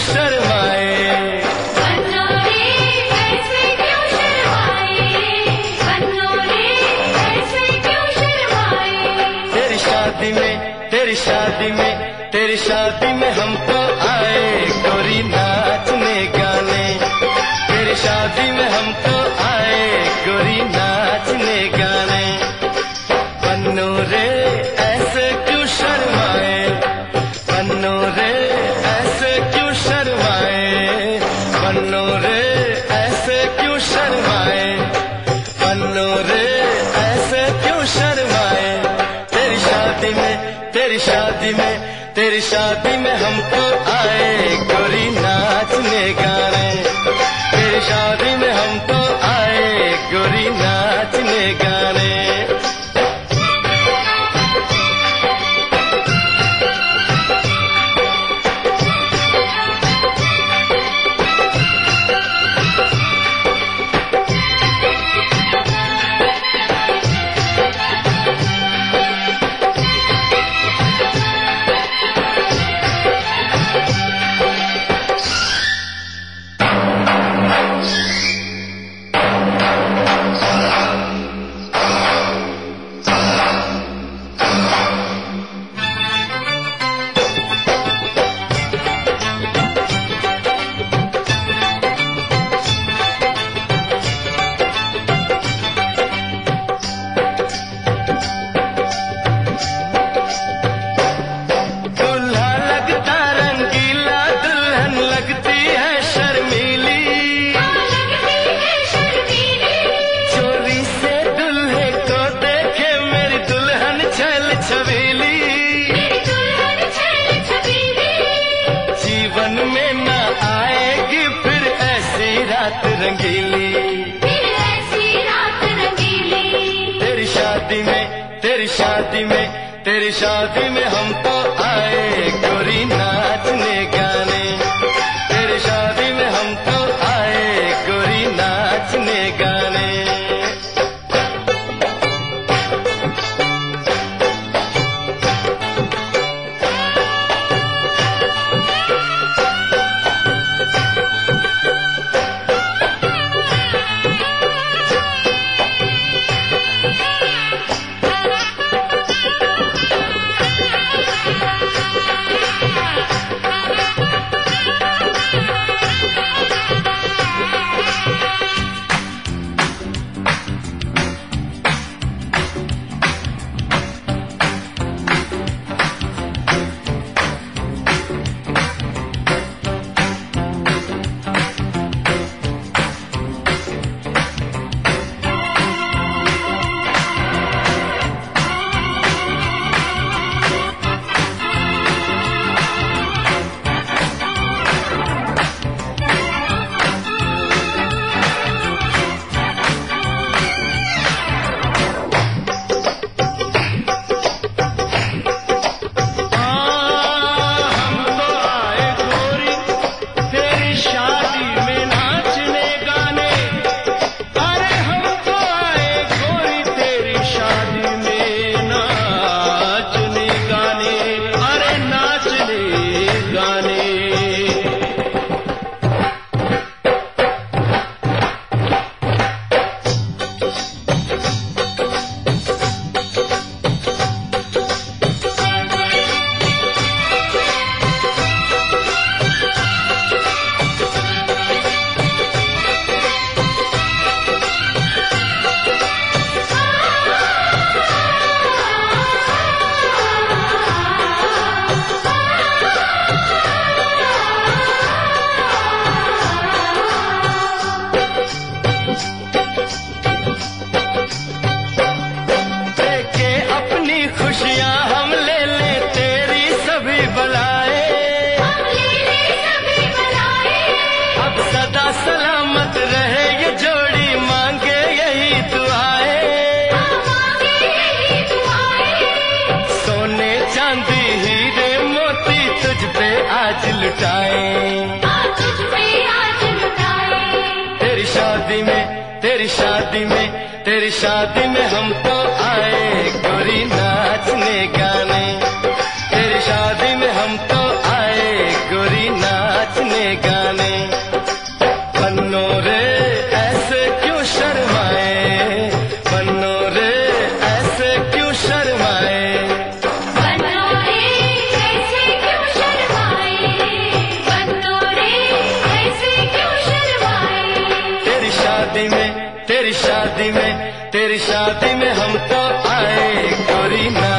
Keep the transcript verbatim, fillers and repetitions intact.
शर्माए। बन्नो रे ऐसे क्यों शर्माए, बन्नो रे ऐसे क्यों शर्माए। तेरी शादी में तेरी शादी में तेरी शादी में हम तो आए गोरी नाचने गाने। तेरी शादी में हम तो आए गोरी नाचने गाने। बन्नो रे ऐसे क्यों शर्माए, बन्नो रे ऐसे क्यों शर्माए, बन्नो रे ऐसे क्यों शर्माए, बन्नो रे ऐसे क्यों शर्माए। तेरी शादी में तेरी शादी में तेरी शादी में हम तो आए गोरी नाचने गाने। तेरी शादी में हम तो आए गोरी नाचने गाने। रंगीली फिर ऐसी रात रंगीली। तेरी शादी में तेरी शादी में तेरी शादी में हम तो आए गोरी नाचने गाने। तेरी शादी में हम तो आए गोरी नाचने गाने। सलामत रहे ये जोड़ी मांगे यही दुआएं। सोने चांदी हीरे मोती तुझ पे आज लुटाए। तेरी शादी में तेरी शादी में तेरी शादी में हम तो आए गोरी नाचने गाने। तेरी शादी में हम तो आए गोरी नाचने नाचने गाने। बन्नो रे ऐसे क्यों शर्माए, बन्नो रे ऐसे क्यों शर्माए। बन्नो रे ऐसे क्यों शर्माए, बन्नो रे ऐसे क्यों शर्माए। तेरी शादी में, तेरी शादी में, तेरी शादी में हम तो आए गोरी ना